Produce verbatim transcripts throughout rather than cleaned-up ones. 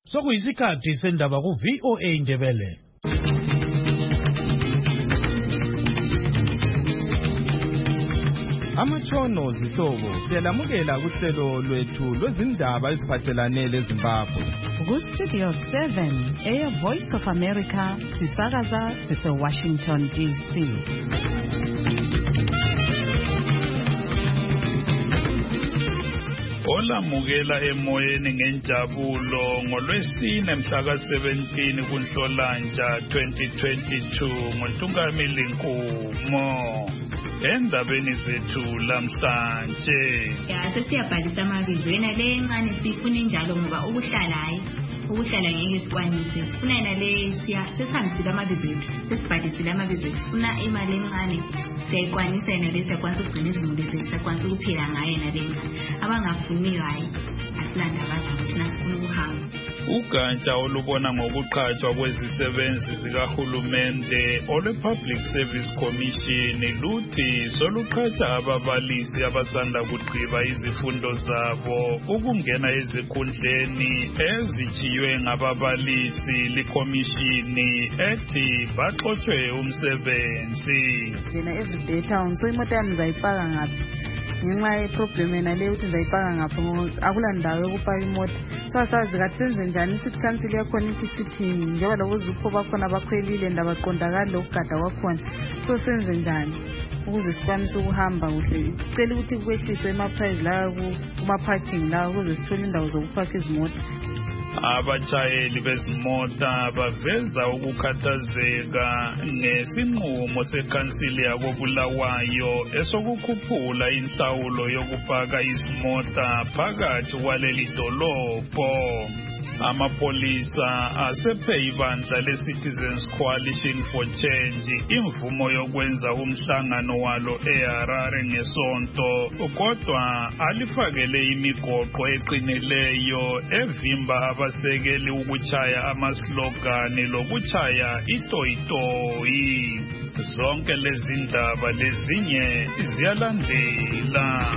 Sokuyisikhathi sendaba ku V O A Ndebele. Amatshono zihlobo siyalamukela kuhlelo lwethu lwezindaba eziphathelane leZimbabwe. Ku Studio seven, Air Voice of America, sisakaza sise Washington D C. Olamukela emoyeni ngenjabulo ngolwesine mhla ka seventeen kuNhlolanja twenty twenty-two ngoNtungamili Nkumo. Endabeni zethu lamhlanje ya sesiyabhalisa amabizo yena le encane sifuna njalo ngoba ukuhlala hayi ukuhlala ngeke sikwanise sifuna yena le siya sesihambisile amabizo ethu sesibhalisile amabizo ethu sifuna imali encane siyayikwanisa yena le siyakwanisa ukugcina izimuli zethu siyakwanisa ukuphila ngayo yena le abangafuniyo hayi asilandaba zabo thina sifuna ukuhamba. Ugatsha olubona ngokuqhatshwa kwezisebenzi zikahulumende ole-Public Service Commission luthi soluqhatsha ababalisi abasanda kugqiba izifundo zabo ukungena ezikhundleni ezitshiywe ngababalisi likhomishini ethi baxotshwe umsebenzi. Yena everyday town so imota yami ngizayipaka ngaphi ngenxa yeproblem yena le ukuthi ngizayipaka ngaphi akula ndawo yokupaka imota. So sazi kathi senze njani isithi council yakhona ithi sithi njengoba labo zupho bakhona bakhwelile ndabaqondakala lokugada kwakhona so senze njani ukuze sikwanise ukuhamba kuhle icela ukuthi kwehliswe ama-price la kuma-parking la ukuze sithole indawo zokupaka izimota. Abatshayeli bezimota baveza ukukhathazeka ngesinqumo sekhansili yakobulawayo esokukhuphula inhlawulo yokupaka izimota phakathi kwaleli dolobho. Amapolisa asephe ibandla le-Citizens Coalition for Change imvumo yokwenza umhlangano walo eHarare ngesonto kodwa alifakele imigoqo eqinileyo evimba abasekeli ukutshaya amaslogani lokuchaya itoyitoyi. Zonke lezi ndaba lezinye ziyalandela.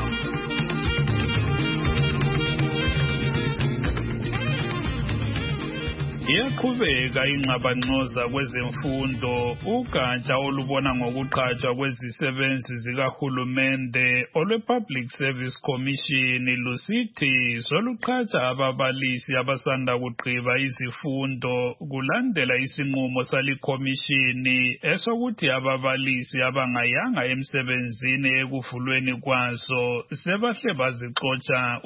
Iyaqhubeka ingxabangxoza kwezemfundo. Ugatsha olubona ngokuqhatshwa kwezisebenzi zikahulumende ole-Public Service Commission lusithi soluqhatsha ababalisi abasanda kugqiba izifundo kulandela isinqumo salikhomishini esokuthi ababalisi abangayanga emsebenzini ekuvulweni kwaso sebahle bazixotsha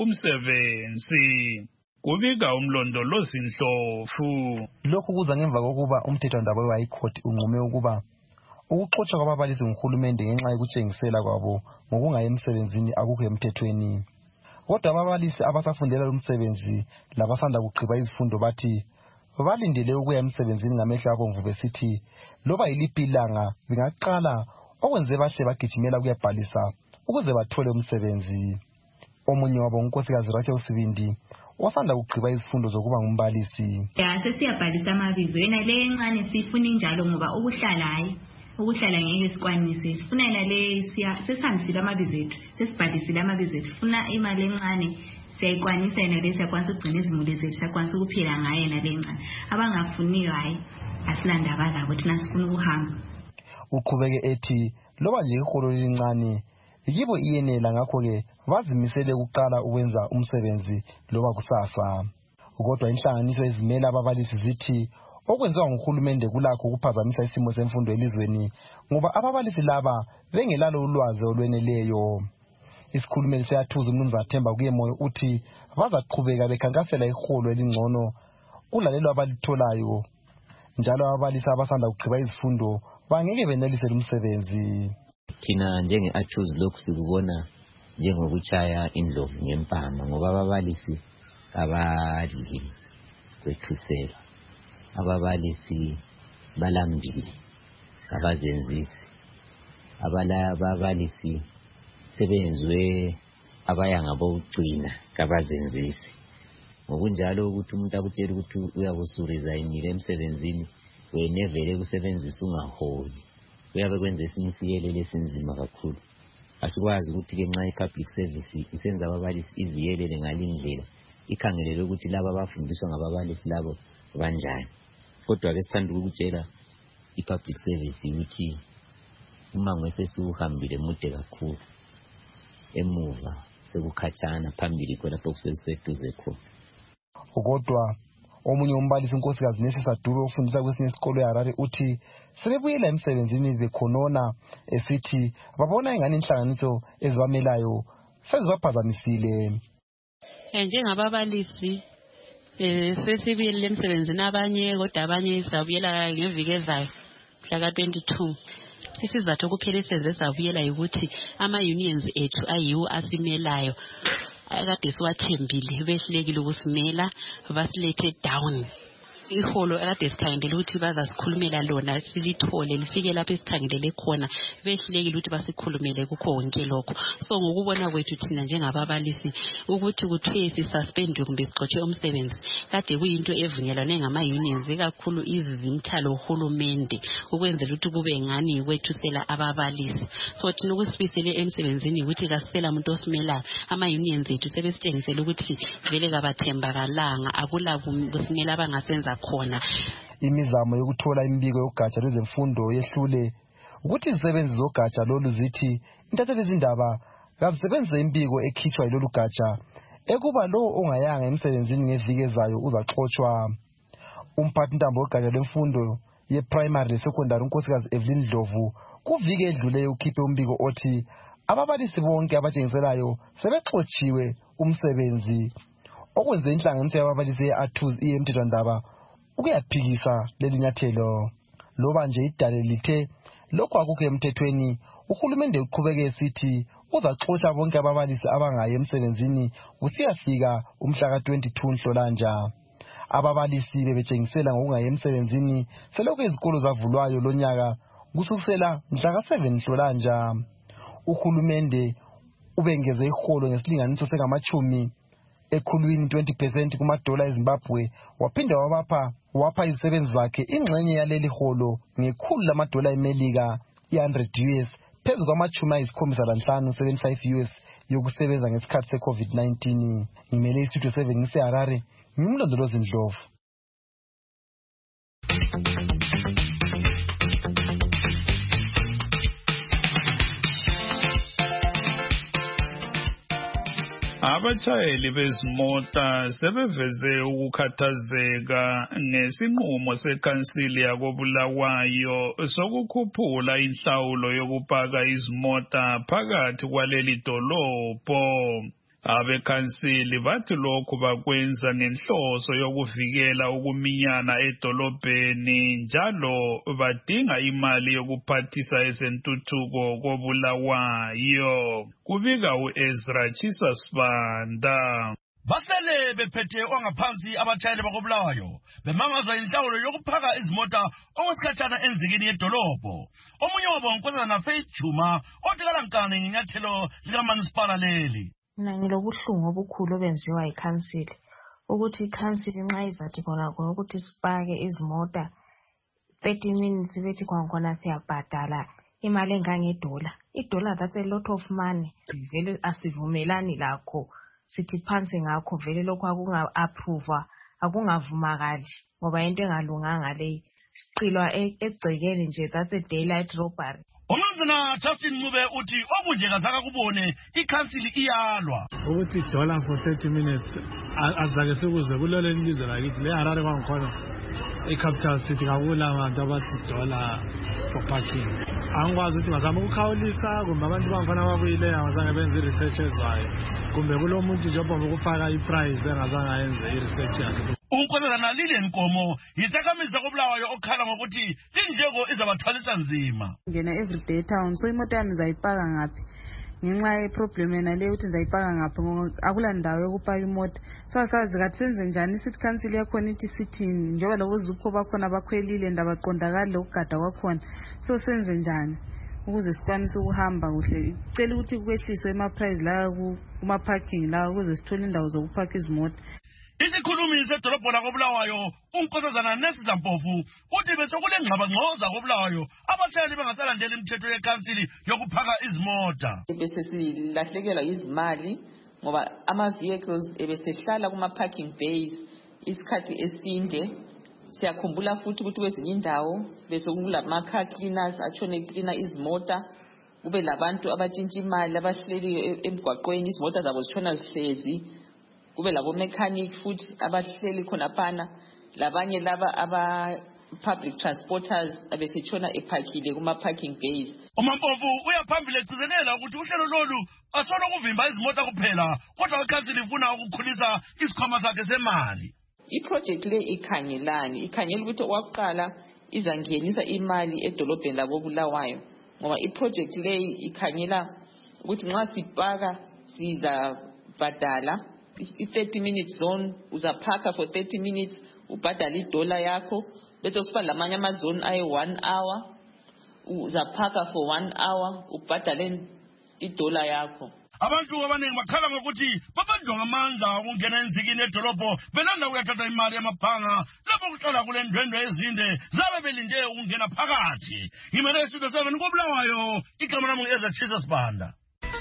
umsebenzi. Kubika umlondolozi Ndlovu. Lokhu kuza ngemva kokuba umthethwandaba we-High Court unqume ukuba ukuxotshwa kwababalisi nguhulumende ngenxa yokutshengisela kwabo ngokungayi emsebenzini akukho emthethweni. Kodwa ababalisi abasafundela umsebenzi labasanda kugqiba izifundo bathi balindele ukuya emsebenzini ngamehlo abomvu besithi loba yiliphi ilanga bengaqala okwenze bahle bagijimela ukuyabhalisa ukuze bathole umsebenzi. Omunye wabo unkosikazi Rachel Sibindi wasanda kugqiba izifundo zokuba ngumbalisi. Ya sesiyabhalisa amabizo yena le encane sifuna njalo ngoba ukuhlala hayi ukuhlala ngeke sikwanise sifuna yena le siya sesihambisile amabizo ethu sesibhalisile amabizo ethu sifuna imali encane siyayikwanisa yena le siyakwanisa ukugcina izimuli zethu siyakwanisa ukuphila ngayo yena le encane abangafuniyo hayi asilandaba zabo thina sifuna ukuhamba. Uqhubeke ethi loba nje iholo elincane yibo iyenela ngakho-ke bazimisele ukuqala ukwenza umsebenzi loba kusasa. Kodwa inhlanganiso ezimela ababalisi zithi okwenziwa nguhulumende kulakho ukuphazamisa isimo semfundo elizweni ngoba ababalisi laba bengelalo ulwazi olweneleyo. Isikhulumeli siyathuza uMnumzana Themba Kuyemoyo uthi bazaqhubeka bekhankasela iholo elingcono kulalelo abalitholayo njalo ababalisi abasanda kugqiba izifundo bangeke benelise umsebenzi. Thina njenge-Achuze lokhu sikubona njengokuchaya indlovu ngempama ngoba ababalisi abadli kwethusela, ababalisi balambile abazenzisi, ababalisi sebenzwe abaya ngabokugcina kabazenzisi. Ngokunjalo ukuthi umuntu akutshela ukuthi uyakusurizayinile emsebenzini wena vele kusebenzisa ungaholi kuyabe kwenza esinye isiyelele esinzima kakhulu. Asikwazi ukuthi ke nxa i-public service isenza ababalisi iziyelele ngalindlela ikhangelele ukuthi laba abafundiswa ngababalisi labo banjani. Kodwa ke sithanda ukutshela i-public service ukuthi uma ngwesesiuhambile mude kakhulu emuva sekukhatshana phambili kwelapho kuseseduze khona. Kodwa omunye umbalisi unkosikazi Nesisa Dube ufundisa kwesinye isikolo eHarare uthi sebebuyela emsebenzini bekhonona esithi babona ingane inhlanganiso ezibamelayo sezibaphazamisile. Njengababalisi eh sesibuyele emsebenzini abanye kodwa abanye sabuyela ngeviki ezayo mhla twenty-two. Isizathu kuphela isenze sabuyela ukuthi ama unions ethu ayiwo asimelayo akade siwathembile behlekile ukusimela basilethe down. Iholo akade sikhangelele ukuthi bazasikhulumela lona silithole lifike lapho esikhangelele khona behlekile ukuthi basikhulumele kukho wonke lokho. So ngokubona kwethu thina njengababalisi ukuthi kuthiwe sisuspendwe kumbe sixotshe umsebenzi kade kuyinto evunyelwane ngama unions ikakhulu izizimthalo uhulumende ukwenzela ukuthi kube ngani kwethusela ababalisi. So thina ukusibisele emsebenzini ukuthi kasisela umuntu osimela ama unions ethu sebesitshengisela ukuthi vele kabathembakalanga akula kusimela abangasenza khona. Imizamo yokuthola imbiko yogatsha lwezemfundo yehlule ukuthi izisebenzi zogatsha lolu zithi intatheli izindaba kazisebenze imbiko ekhishwa yilolu gatsha ekuba lo ongayanga emsebenzini ngeviki ezayo uzaxoxwa. Umphathi ntambo wogatsha lwemfundo ye-primary le-secondary unkosikazi Evelyn Dlovu kuviki edluleyo ukhiphe umbiko othi ababalisi bonke abatshengiselayo sebexotshiwe umsebenzi okwenze inhlanganiso yababalisi ye-Athuzi iye-Mthethwandaba ukuyaphikisa leli nyathelo. Loba nje idale lithe lokho akukho emthethweni, uhulumende uqhubeke esithi uzaxoxa bonke ababalisi abangayi emsebenzini kusiyafika umhla ka twenty-two Nhlolanja. Ababalisi bebetshengisela ngokungayi emsebenzini selokhu izikolo zavulwayo lonyaka kusukela mhla ka seven Nhlolanja. Uhulumende ubengeze iholo ngesilinganiso sengamachumi ekhulwini twenty percent kumadola eZimbabwe waphinda wabapha wapha izisebenzi zakhe ingxenye yaleli holo ngekhulu lamadola eMelika one hundred U S phezu kwamachumi ayisikhombisa lanhlanu seventy-five U S yokusebenza ngesikhathi se-COVID nineteen. Ngimele isithudio seven ngiseHarare, ngimlondolozi Ndlovu. Abatshayeli bezimota sebeveze ukukhathazeka ngesinqumo sekhansili yakoBulawayo sokukhuphula inhlawulo yokupaka izimota phakathi kwaleli dolobho. Abekhansili bathi lokhu bakwenza ngenhloso yokuvikela ukuminyana edolobheni njalo badinga imali yokuphathisa ezentuthuko koBulawayo. Kubika uEzra Chisa Sibanda. Basele bephethe ongaphansi abatshayeli bakoBulawayo bemangazwa inhlawulo yokuphaka izimota okwesikhatshana enzikini yedolobho. Omunye wabo unkosazana Faith Juma othi kalankani ngenyathelo likaManisipala leli. Mina ngilobuhlungu obukhulu obenziwa yikhansili ukuthi ikhansili nxa izathi khona khona ukuthi sipake izimota thirty minutes bethi khona siyabhadala imali engangedola. Idola that's a lot of money. Vele asivumelani lakho sithi phansi ngakho vele lokho akunga-approve akungavumakali ngoba into engalunganga leyi siqilwa egcekeni nje that's a daylight robbery. Umnumzana Justin Ncube uthi okunje kazaka kubone ikhansili iyalwa ukuthi dollar for thirty minutes azake sekuze kulelo ilizwe lakithi leHarare kwangikhona eCapital City kakula abantu abathi dollar for parking. Angikwazi ukuthi bazama ukukhawulisa kumbe abantu bangifana ababuyile abazange benze research ezwayo kumbe kulo muntu nje obomba ukufaka iprice engazange ayenze iresearch yakhe. Unkosazana Lilian Nkomo yisakamisa koBulawayo okhala ngokuthi indleko izabathwalisa nzima. Ngena everyday town so imoto yami ngizayipaka ngaphi ngenxa yeproblem yena leyo ukuthi ngizayipaka ngaphi akula ndawo yokupaka imoto. So sazi kathi senze njani city council yakhona ithi sithini njengoba labo zupho bakhona bakhwelile ndabaqondakala ukugada kwakhona. So senze njani ukuze sikwanise ukuhamba kuhle. Cela ukuthi kwehliswe ema price la kuma parking la ukuze sithole indawo zokupaka izimota. Isikhulumi sedolobho lakoBulawayo unkosazana Nesisa Mpofu uthi bese kule ngxaba ngxoza koBulawayo abatshayeli bengasalandela imithetho yekhansili yokuphaka izimota. Bese silahlekelwa izimali ngoba ama vehicles ebesehlala kuma parking bays isikhathi esinde. Siyakhumbula futhi ukuthi kwezinye indawo bese kulama car cleaners atshone cleaner izimota, kube labantu abatshintshwa imali abahleli emgwaqweni izimota zabo zitshona zihlezi, kube labo mechanic futhi abahleli khona phana, labanye laba aba public transporters abesetshona ephakile kuma parking bays. uMampofu uyaphambili egcizelela ukuthi uhlelo lolu asolo kuvimba izimota kuphela kodwa ikhansili ifuna ukukhulisa isikhwama sakhe semali. I-project le ikhangelani ikhangela ukuthi owakuqala izangenisa imali edolobheni labo Bulawayo, ngoba i-project le ikhangela ukuthi nxa sipaka siza badala i-thirty minute zone, uzapaka for thirty minutes ubhadala idola yakho, bese kusiba lamanye amazone ayi one hour uzapaka for one hour ubhadale idola yakho. Abantu abaningi bakhala ngokuthi babandwa ngamandla ukungena enzikini edolobho belanda ukuyathatha imali yamabhanga lapho kuhlala kule ndwendwe ezinde zabe belinde ukungena phakathi. Ngimele Studio seven koBulawayo, igama lami ngu-Ezra Jesus Banda.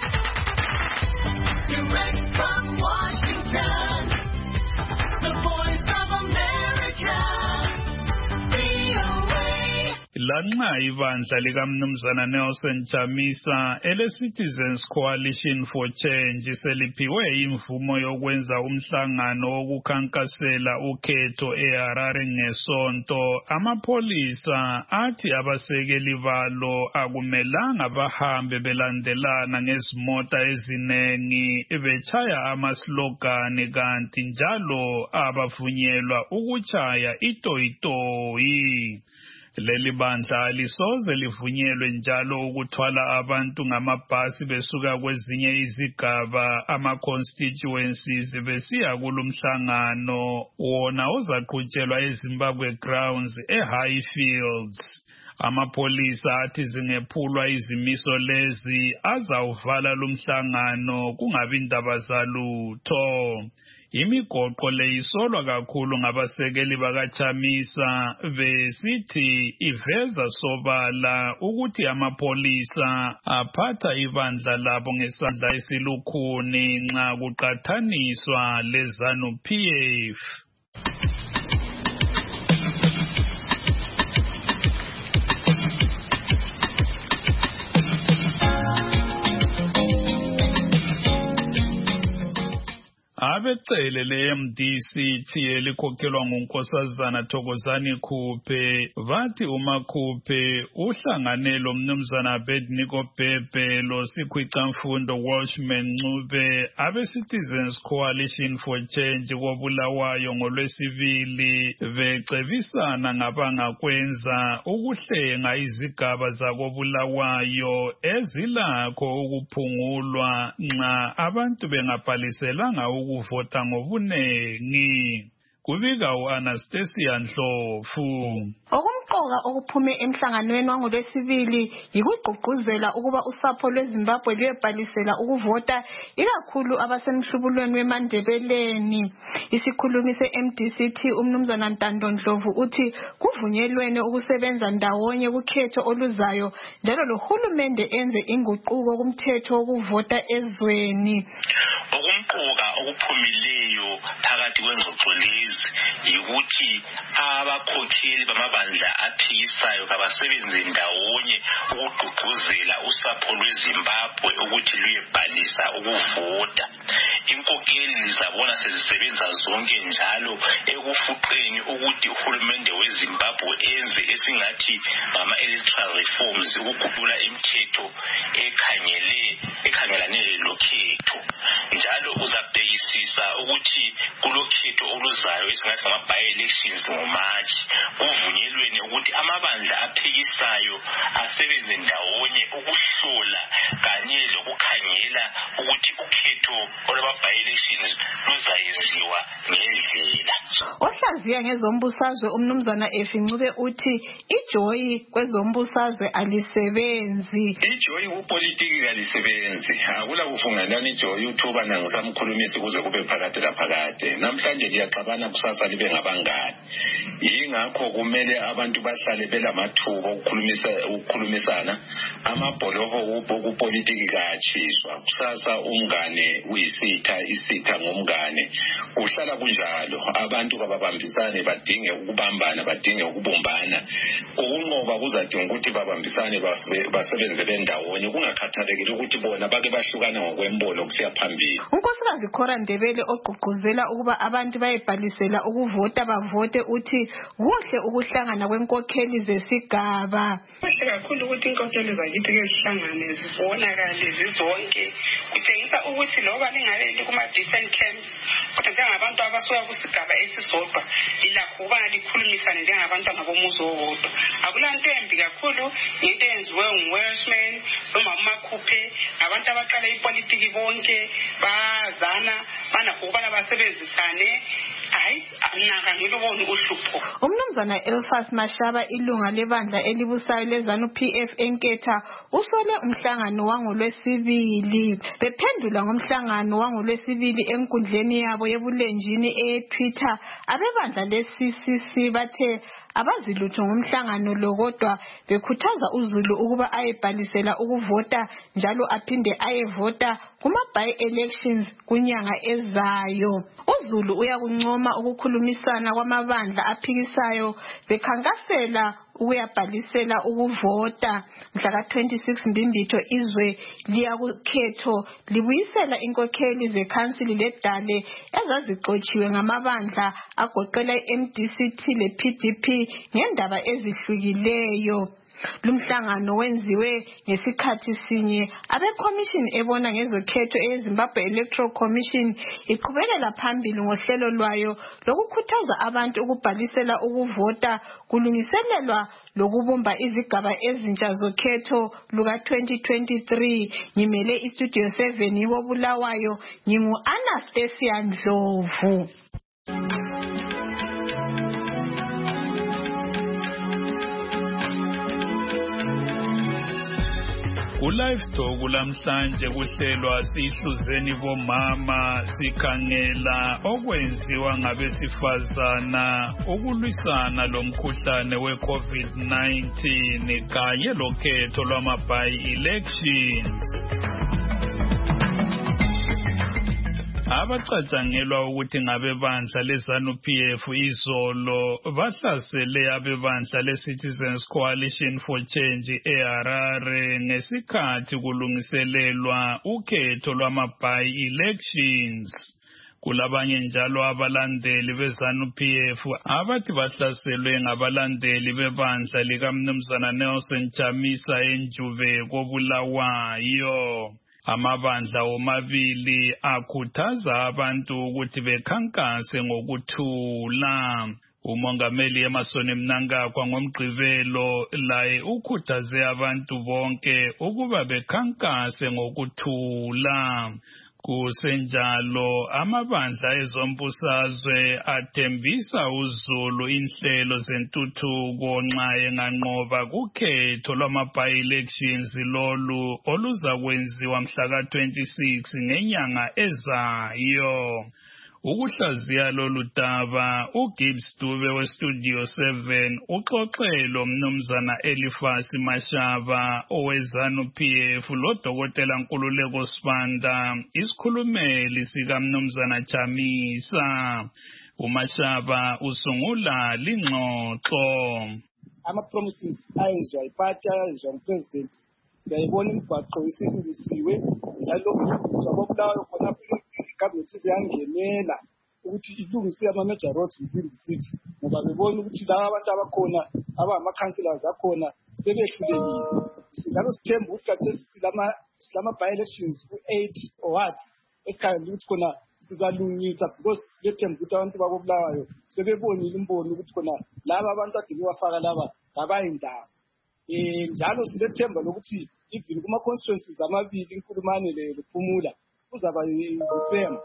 Direct from Washington, the voice of America, V O A. Lanxa ibandla likaMnumzana Nelson Chamisa ele-Citizens Coalition for Change seliphiwe imvumo yokwenza umhlangano wokukhankasela ukhetho eHarare ngesonto, amapholisa athi abasekeli balo akumelanga bahambe belandelana ngezimota ezinengi betshaya amaslogani, kanti njalo abavunyelwa ukutshaya itoyitoyi. Leli bandla lisoze livunyelwe njalo ukuthwala abantu ngamabhasi besuka kwezinye izigaba ama-constituencies besiya kulumhlangano wona ozaqhutshelwa eZimbabwe Grounds eHighfields. Amapholisa athi zingephulwa izimiso lezi azawuvala lumhlangano kungabi ndaba zalutho. Imigoqo le isolwa kakhulu ngabasekeli bakaChamisa besithi iveza sobala ukuthi amapholisa aphatha ibandla labo ngesandla esilukhuni nxa kuqathaniswa leZANU-P F. Abecele le-M D C T elikhokhelwa nguNkosazana Thokozani Khuphe bathi uMakhuphe uhlangane loMnumzana Abednego Bhebhe loSikhwicamfundo Welshman Ncube abe-Citizens Coalition for Change koBulawayo ngoLwesibili becebisana ngabangakwenza ukuhlenga izigaba zakoBulawayo ezilakho ukuphungulwa nxa abantu bengabhaliselanga ukuvota ngobunengi. Kubika u-Anastasia Ndlovu. Okumqoka okuphume emhlanganweni wangolwesibili yikugqugquzela ukuba usapho lweZimbabwe luyebhalisela ukuvota ikakhulu abasemhlubulweni weMandebeleni. Isikhulumi se-M D C T uMnumzana Ntando Ndlovu uthi kuvunyelwene ukusebenza ndawonye kukhetho oluzayo njalo lohulumende enze inguquko kumthetho wokuvota ezweni. Okumqoka okuphumileyo phakathi kwengxoxo lezi yikuthi abakhokheli bamabandla aphikisayo kabasebenze ndawonye ukugqugquzela usapho lweZimbabwe ukuthi luyebhalisa ukuvota. Inkokeli zabona sezisebenza zonke njalo ekufuqeni ukuthi uhulumende weZimbabwe enze esingathi ngama-electoral reforms ukuguqula imithetho ekhangele ekhangelane lokhetho. Njalo uzabhekisisa ukuthi kulokhetho oluzayo esingathi ngama-by-elections ngoMarch kuvunyelwene ukuthi amabandla aphikisayo asebenze ndawonye ukuhlola kanye lokukhangela ukuthi ukhetho olwama-by-elections zayenziwa ngendlela. Ohlaziya ngezombusazwe umnumzana Efincube uthi ijoyi kwezombusazwe alisebenzi. Ijoyi upolitiki kalisebenzi. Akula kufungelana ijoyi uthuba nangisamkhulumisi kuze kube phakade laphakade. Namhlanje liyaxabana kusasa libe ngabangani. Yingakho kumele abantu bahlale belamathuba ukukhulumisa ukukhulumisana. Amabholoho kupolitiki kayatshiswa. Kusasa umngane uyisitha isitha ngomngane. Kuhlala kunjalo. Abantu kababambisane badinge ukubambana badinge ukubumbana. Ukunqoba kuzadinga ukuthi babambisane basebenze bendawonye kungakhathalekile ukuthi bona bake bahlukana ngokwembono kusiya phambili. Unkosikazi Khora Ndebele ogqugquzela ukuba abantu bayebhalisela ukuvota bavote uthi kuhle ukuhlangana kwenkokheli zesigaba. Kuhle kakhulu ukuthi inkokheli zakithi ke zihlangane zibonakale zizonke. Kutshengisa ukuthi loba lingabe kuma different camps kodwa njengabantu abasuka kusigaba esisodwa ilakho ukuba likhulumisane njengabantu ngabomuzi owodwa. Akulanto embi kakhulu into eyenziwe nguWelshman noma uMakhuphe abantu abaqala ipolitiki bonke bazana banakho ukubana basebenzisane. Hayi anaka ngilubona uhlupho. Umnumzana Elfas Mashaba ilunga lebandla elibusayo lezanu P F enketha usole umhlangano wangolwesibili. Bephendula ngomhlangano wangolwesibili enkundleni yabo yebulenjini eTwitter abebandla le-C C C bathe abazilutho ngomhlangano lo kodwa bekhuthaza uZulu ukuba ayebhalisela ukuvota njalo aphinde ayevota kuma-by elections kunyanga ezayo. uZulu uyakuncoma ukukhulumisana kwamabandla aphikisayo bekhankasela ukuyabhalisela ukuvota. Mhla twenty-six Mbimbitho izwe liyakukhetho libuyisela inkokheli zekhansili ledale ezazixotshiwe ngamabandla agoqela i-M D C T le-P D P ngendaba ezihlukileyo. Lumhlangano wenziwe ngesikhathi sinye abeCommission ebona ngezokhetho eZimbabwe Electoral Commission iqhubekela phambili ngohlelo lwayo lokukhuthaza abantu ukubhalisela ukuvota kulungiselelwa lokubumba izigaba ezintsha zokhetho luka twenty twenty-three. Ngimele iStudio seven yobulawayo ngingu Anastasia Ndlovu. Ulivestock lamhlanje kuhlelwa sihluzeni bomama sikhangela okwenziwa ngabesifazana ukulwisana lomkhuhlane we-COVID nineteen kanye lokhetho lwama-by elections. Abacatshangelwa ukuthi ngabebandla lezanu P F izolo bahlasele abebandla le-Citizens Coalition for Change eHarare ngesikhathi kulungiselelwa ukhetho lwama-by elections. Kulabanye njalo abalandeli bezanu P F abathi bahlaselwe ngabalandeli bebandla likaMnumzana Nelson Chamisa eNjuve koBulawayo. Amabandla omabili akhuthaza abantu ukuthi bekhankase ngokuthula. Umongameli Emerson Mnangagwa ngomgqibelo laye ukhuthaze abantu bonke ukuba bekhankase ngokuthula. Kusenjalo amabandla ezombusazwe athembisa uZulu inhlelo zentuthuko nxa enganqoba kukhetho lwama-by elections lolu oluzakwenziwa mhla twenty-six ngenyanga ezayo. Ukuhlaziya lolu daba uGibbs Dube weStudio seven uxoxelo Mnumzana Elifas Mashaba owezanu P F loDokotela Nkululeko Sibanda isikhulumeli sika Mnumzana Chamisa. uMashaba usungula lingxoxo. Ama-promises ayenzwa iphathi ayenzwa ngupresident siyayibona imigwaqo isilungisiwe njalo sabobulawayo khona cabinet siyangenela ukuthi ilungise ama-major roads within the city ngoba bebona ukuthi laba abantu abakhona abangama-councillors akhona sebehlulekile. Njalo sithemba ukuthi kathesi silama-by elections ku-eight or what esikhangela ukuthi khona sizalungisa because lethemba ukuthi abantu bakobulawayo sebebonile imbono ukuthi khona laba abantu ade bewafaka laba ngabayindawo. Um njalo silethemba lokuthi even kuma-constituencies amabili iNkulumane lePhumula kuzaba the same.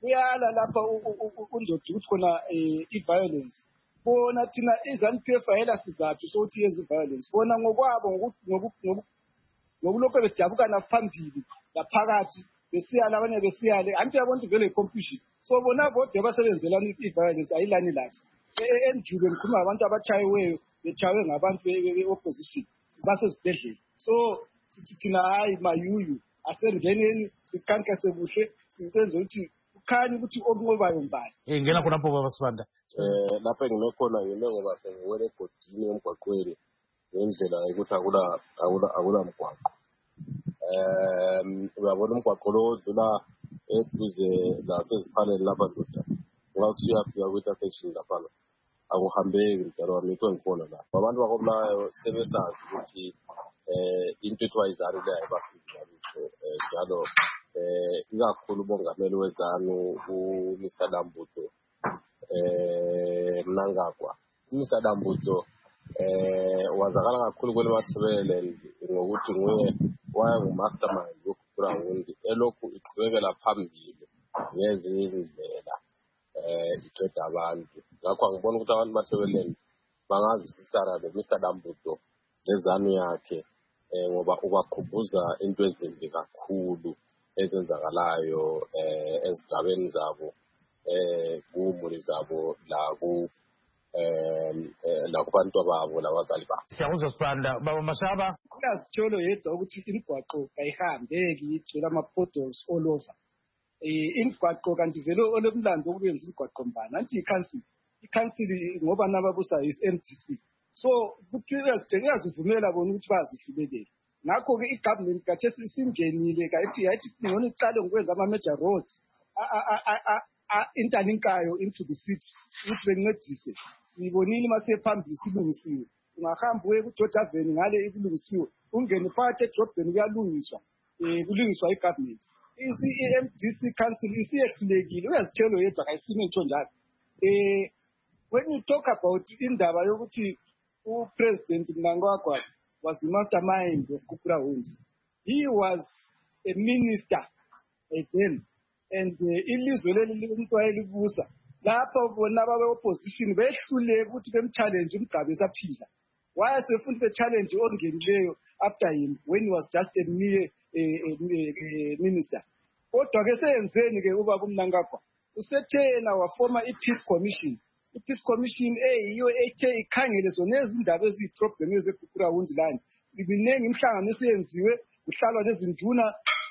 uyala lapha undoda ukuthi khona i-violence bona thina i-ZANU-P F ayela sizathu sokuthi yenze i-violence bona ngokwabo ngokulokho bedabukana phambili laphakathi besiyala abanye besiyale anti yabona vele i-confusion so bona bodwa basebenzelana i-violence ayilani lathi enjulu ngikhuluma ngabantu abatshayiweyo betshaywe ngabantu be-opposition basezibhedlela so sithi thina hayi mayuyu asengeneni sikhankase kuhle sikwenze ukuthi kukhanye ukuthi okunqobayo mbani ngena khonapho baba Sibanda eh lapha ngimekhona ngime ngoba sengiwele egodini emgwaqweni ngendlela ukuthi akula akula akula mgwaqo um uyabona umgwaqo lo odlula eduze laseziphaleni lapha ndoda ngathi uyafika kwi-intersection lapha akuhambeki mdala wami yikho ngibona la abantu bakobulayo sebesazi ukuthi eh into ethiwa izanu le ayibafiki njalo eh ikakhulu bongameli wezanu uMr Dambuto eh Mnangagwa uMr Dambuto eh wazakala kakhulu kwele Mathebele ngokuthi nguye waya ngumastermind yokuGround elokhu iqhubekela phambili ngezinye izindlela eh iqeda abantu ngakho ngibona ukuthi abantu Mathebeleni bangazisisana noMr Dambuto lezanu yakhe eh ngoba ubakhumbuza into ezimbi kakhulu ezenzakalayo eh ezigabeni zabo eh kumuli zabo la ku eh la kubantu ababo labazali babo siyakuzwa Sibanda baba Mashaba kuyasitsholo yedwa ukuthi imigwaqo ayihambeki igcwele ama-potholes all over eh imigwaqo kanti vele olomlando okuyenza imigwaqo mbani anti i-council i-council ngoba nababusa yi-M D C so kuyazidinga zivumela bona ukuthi bazihlulekele ngakho-ke i-government kathi singenile kayithi yayithi ngona iqale ngokwenza ama-major roads interlinkayo into the city ukuthi bencedise siyibonile masephambili silungisiwe ungahamba uye ku-George Avenue ngale ikulungisiwe ungene phakathi edrobheni kuyalungiswa um kulungiswa i-government i-M D C council isiyehlulekile uyazithelo yedwa kayisime ntsho njalo um when you talk about indaba yokuthi uPresident Mnangagwa was the mastermind of Kukurawundi. He was a minister again, and ilizwe leli umuntu wayelibusa lapha bona ababe-opposition behluleke ukuthi bemchallenge umgabe esaphila wayesefuna be-challenge ongenileyo after him when he was just a mere minister. Kodwa-ke seyenzeni-ke ubaba uMnangagwa usethena wafoma i-Peace Commission. I-Peace Commission eyiyo ethe ikhangele zona ezindaba eziyi-problem ezekukurawundi lani ibiningi imhlangano esiyenziwe kuhlalwa nezinduna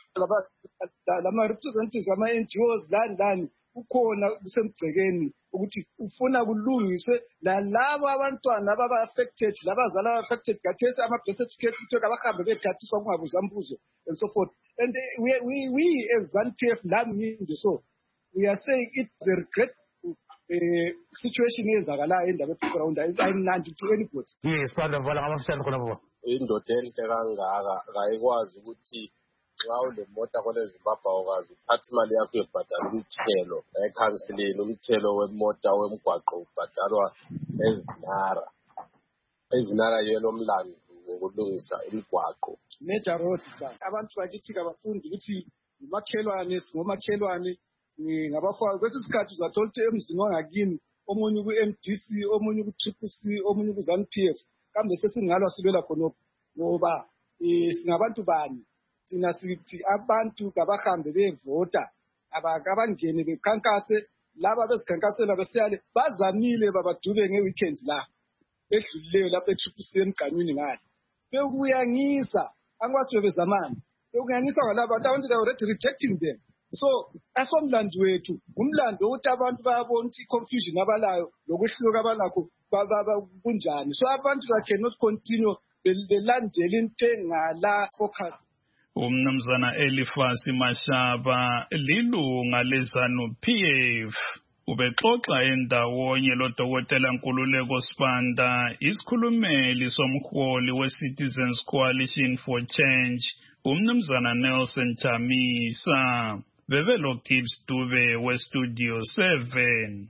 lama-representatives ama-N G Os lani lani kukhona kusemgcekeni ukuthi ufuna kulungiswe lalabo abantwana ababa-affected labazali aba-affected kathesi ama-birth certificate ukuthi abahambe bethathiswa kungabuzwa mbuzo and so forth and we, we, we as ZANU-P F nami so we are saying it's a regret eh situation eyenzakalayo endaba eGround ayimnandi to anybody. Yes, Sibanda vala ngamafishane khona baba. Indoda enhle kangaka kayikwazi ukuthi xa ulemota kole Zimbabwe awukazi uthatha imali yakho yebhadala umthelo ekhansileni umthelo wemoto wemgwaqo ubhadalwa ezinara ezinara yelo mlando ngokulungisa imigwaqo major roads sa abantu bakithi kabafundi ukuthi umakhelwane ngomakhelwane ngabafaka kwesisikhathi uzathola ukuthi emzini wangakini omunye ku-M D C omunye ku-Triple C omunye ku-ZANU P F kambe sesingalwa sibela khonapho ngoba singabantu bani thina sithi abantu kabahambe bevota abangene bekhankase laba bezikhankasela besiyale bazamile babadube nge-weekend la edlulileyo lapha e-Triple C emgqanyweni ngale bekuyangisa angikwazi bezamani bekuyangisa ngalaba abantu they already rejecting them. So asomlando wethu umlando ukuthi abantu bayabona ukuthi confusion abalayo lokwehluka abalakho kunjani so abantu they cannot continue belandela into engala focus. Umnumzana Elifasi Mashaba lilunga leZANU-P F ubexoxa endawonye loDokotela Nkululeko Sibanda isikhulumeli somholi we-Citizens Coalition for Change umnumzana Nelson Chamisa bebelo Gibbs Dube we-Studio seven.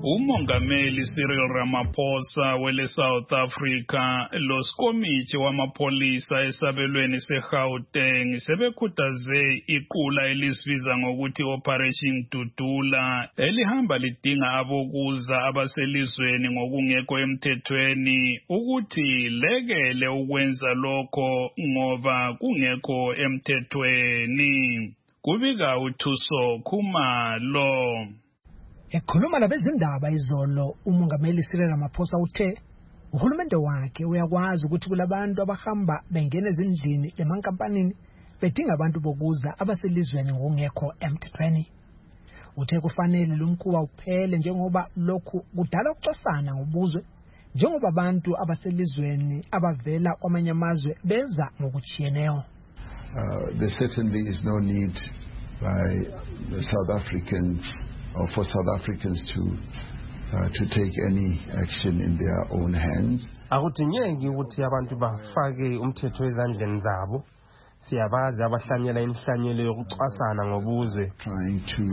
Umongameli Cyril Ramaphosa wele South Africa losikomithi wamapolisa esabelweni seGauteng sebekhuthaze iqula elisibiza ngokuthi Operation Dudula elihamba lidinga abokuza abaselizweni ngokungekho emthethweni ukuthi lekele ukwenza lokho ngoba kungekho emthethweni. Kubika uThuso Khumalo. Ekhuluma labezindaba izolo umongameli Cyril Ramaphosa uthe uhulumende wakhe uyakwazi ukuthi kulabantu abahamba bengena ezindlini lemankampanini bedinga abantu bokuza abaselizweni ngokungekho emthethweni. Uthe kufanele lumkhuba uphele njengoba lokhu kudala ukuxosana ngobuzwe njengoba abantu abaselizweni abavela kwamanye amazwe beza ngokuchiyeneyo. Uh, there certainly is no need by the South Africans or for South Africans to uh, to take any action in their own hands. Akudingeki ukuthi abantu bafake umthetho ezandleni zabo. Siyabazi abahlanyela inhlanyelo yokuxwasana ngobuzwe. Trying to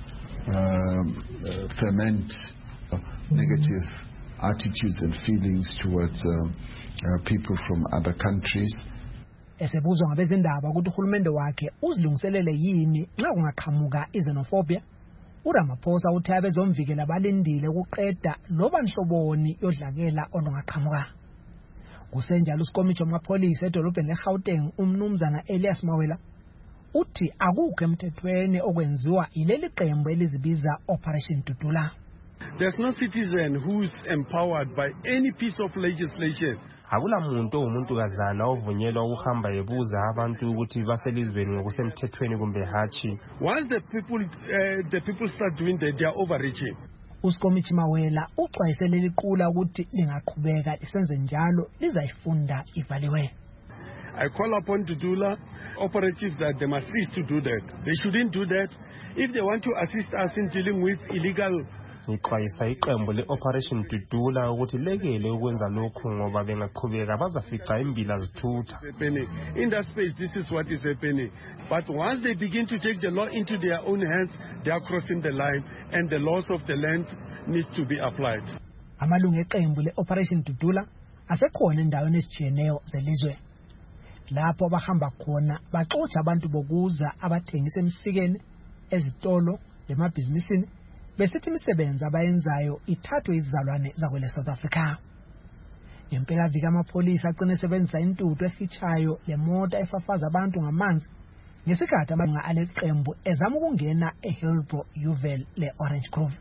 um, uh, ferment uh, negative attitudes and feelings towards uh, uh, people from other countries. Esebuzwa ngabezindaba ukuthi uhulumende wakhe uzilungiselele yini nxa kungaqhamuka izenophobia. uRamaphosa uthe abezomvikela balindile ukuqeda loba nhloboni yodlakela olungaqhamuka. Kusenjalo usikomithi wamapolisa edolobheni leGauteng umnumzana Elias Mawela uthi akukho emthethweni okwenziwa ileli qembu elizibiza Operation Dudula. There's no citizen who's empowered by any piece of legislation. Akula muntu umuntu kazana ovunyelwa ukuhamba ebuza abantu ukuthi baselizweni ngokusemthethweni kumbe hachi. Once the people uh, the people start doing that, they are overreaching. Usikomithi Mawela uxwayisele liqula ukuthi lingaqhubeka lisenze njalo lizayifunda ivaliwe. I call upon Dudula operatives that they must cease to do that. They shouldn't do that. If they want to assist us in dealing with illegal Ixwayisa iqembu le-Operation Dudula ukuthi lekele ukwenza lokhu ngoba bengaqhubeka bazafica imbila zithutha. In that space, this is what is happening. But once they begin to take the law into their own hands, they are crossing the line and the laws of the land need to be applied. Amalungu eqembu le-Operation Dudula asekhona endaweni ezijiyeneyo zelizwe. Lapho abahamba khona baxotsha abantu bokuza abathengisa emsikeni, ezitolo, lemabhizinisini besithi imisebenzi abayenzayo ithathwe izizalwane zakwele South Africa. Ngempela vika amapolisa aqine sebenzisa intuthu efichayo lemoto efafaza abantu ngamanzi ngesikhathi amanga aleqembu ezama ukungena eHillbrow Uval leOrange Grove.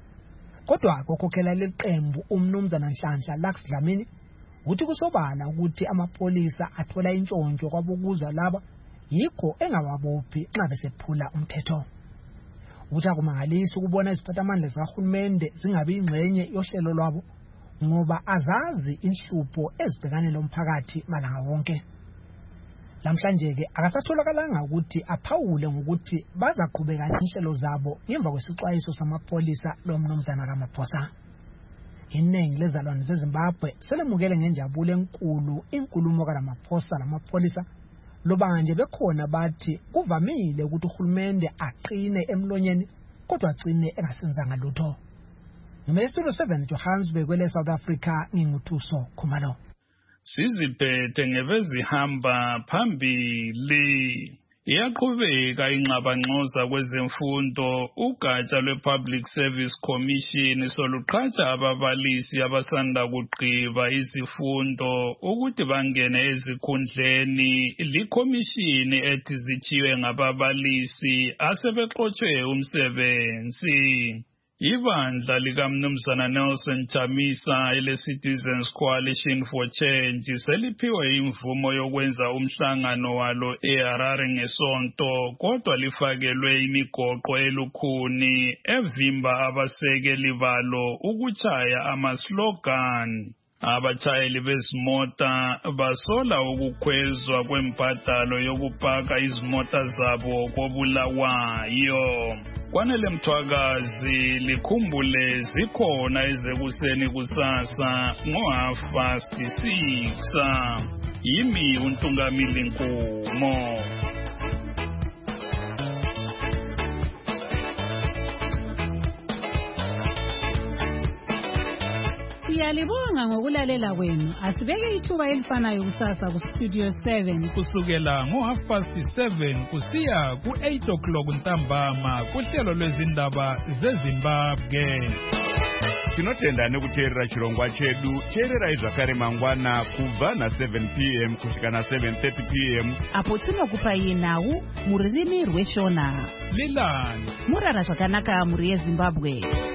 Kodwa kokhokhela leqembu umnumzana Nhlanhla Lux Dlamini uthi kusobala ukuthi amapolisa athola intshontsho kwabokuza laba yikho engababophi nxa besephula umthetho. Uthi akumangalisi ukubona iziphathamandla zikahulumende zingabi ingxenye yohlelo lwabo ngoba azazi inhlupho ezibhekane lomphakathi malanga wonke. Lamhlanje ke akasatholakala ukuthi aphawule ngokuthi bazaqhubeka inhlelo zabo ngemva kwesixwayiso samapolisa lomnumzana kaMaphosa. Iningi lezalwane zeZimbabwe selemukele ngenjabulo enkulu inkulumo kaMaphosa lamapolisa loba nje bekhona bathi kuvamile ukuthi uhulumende aqine emlonyeni kodwa aqine engasenzanga lutho. Ngimesilo seven Johannesburg kwele South Africa nginguthuso Khumalo. Siziphethe ngebezihamba phambili. Iyaqhubeka inxabanxoza kwezemfundo ugatsha lwePublic Service Commission soluqhatsha ababalisi abasanda kugqiba izifundo ukuthi bangene ezikhundleni likhomishini ethi zithiwe ngababalisi asebexotshwe umsebenzi. Ibandla likaMnumzana Nelson Chamisa ele-Citizens Coalition for Change seliphiwe imvumo yokwenza umhlangano walo eHarare ngesonto kodwa lifakelwe imigoqo elukhuni evimba abasekeli balo ukuchaya amaslogan. Abatshayeli bezimota basola ukukhwezwa kwembadalo yokupaka izimota zabo kobulawayo. Kwanele Mthwakazi likhumbule zikhona ezekuseni kusasa ngo half past six. Yimi uNtungamili Nkumo. Siyalibonga ngokulalela kwenu. Asibeke ithuba elifanayo kusasa ku Studio seven kusukela ngo half past seven kusiya ku eight o'clock ntambama kuhlelo lwezindaba zeZimbabwe. Tinotenda nekuteerera chirongwa chedu. Teererai zvakare mangwana kubva na seven p m kusvika na seven thirty p m apo tinokupai nhau mururimi rweshona. Lilani Murara zvakanaka muri yeZimbabwe.